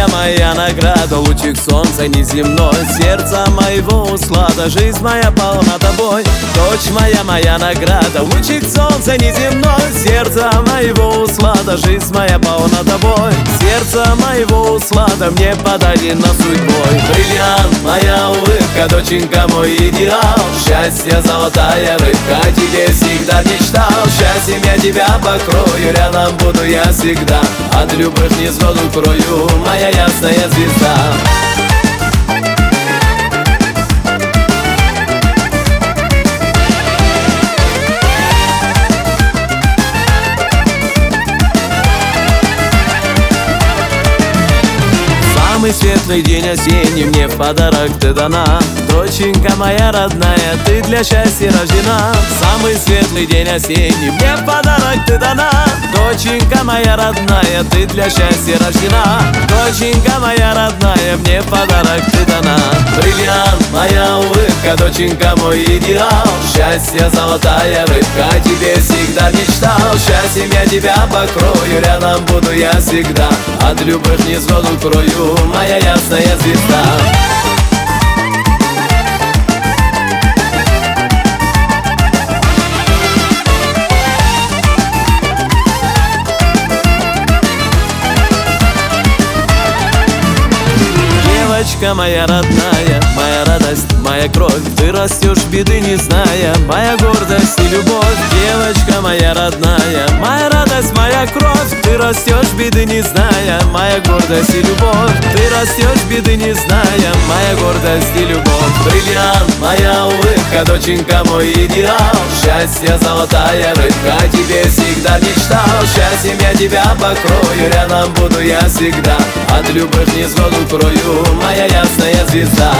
моя награда, лучик солнца неземной, сердце моего услада, жизнь моя полна тобой. Дочь моя награда, лучик солнца неземной, сердце моего услада, жизнь моя полна тобой. Сердце моего услада мне подарено судьбой. Бриллиант, моя улыбка, доченька, мой идеал, счастье, золотая рыбка, о тебе всегда мечтал. Счастьем я тебя покрою, рядом буду я всегда, от любых невзгод укрою, моя ясная звезда. Самый светлый день осенний мне в подарок ты дана, доченька моя родная, ты для счастья рождена. Самый светлый день осенний мне в подарок ты дана, доченька моя родная, ты для счастья рождена. Доченька моя родная, мне в подарок ты дана. Бриллиант, моя улыбка, доченька, мой идеал, счастье, золотая рыбка, о тебе всегда мечтал. Счастьем я тебя покрою, рядом буду я всегда, от любых невзгод укрою, моя ясная звезда. Девочка моя родная, моя радость, моя кровь, ты растешь беды не зная, моя гордость и любовь. Девочка моя родная, моя радость, моя кровь, ты растешь беды не зная, моя гордость и любовь. Ты растешь беды не зная, моя гордость и любовь. Бриллиант, моя улыбка, доченька, мой идеал, счастье, золотая рыбка, о тебе всегда мечтал. Счастьем я тебя покрою, рядом буду я всегда, от любых невзгод укрою, моя ясная звезда.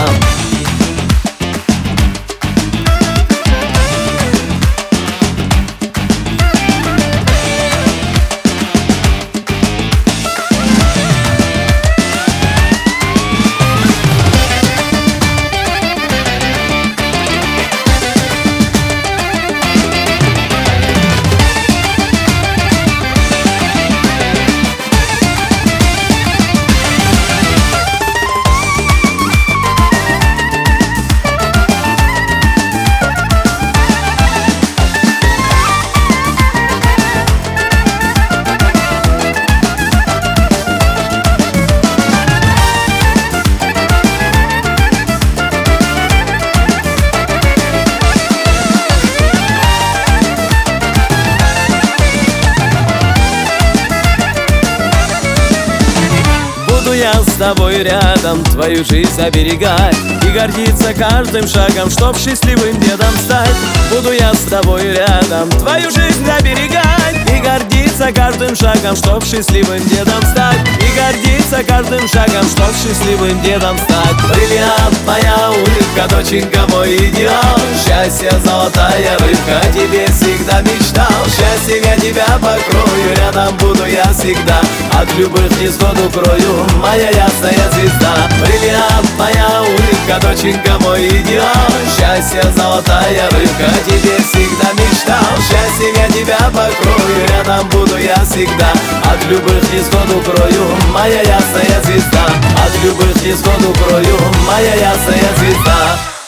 Я с тобой рядом, твою жизнь оберегать и гордиться каждым шагом, чтоб счастливым дедом стать. Буду я с тобой рядом, твою жизнь оберегать и гордиться каждым шагом, чтоб счастливым дедом стать. И гордиться каждым шагом, чтоб счастливым дедом стать. Бриллиант, моя улыбка, доченька, мой идеал, счастье, золотая рыбка, о тебе всегда мечтал. Счастьем я тебя покрою, рядом буду я всегда, от любых невзгод укрою, моя ясная звезда. Бриллиант, моя улыбка, доченька, мой идеал, счастье, золотая рыбка, о тебе всегда мечтал. Счастьем я тебя покрою, рядом буду я всегда, от любых невзгод укрою, моя ясная звезда. От любых невзгод укрою, моя ясная звезда.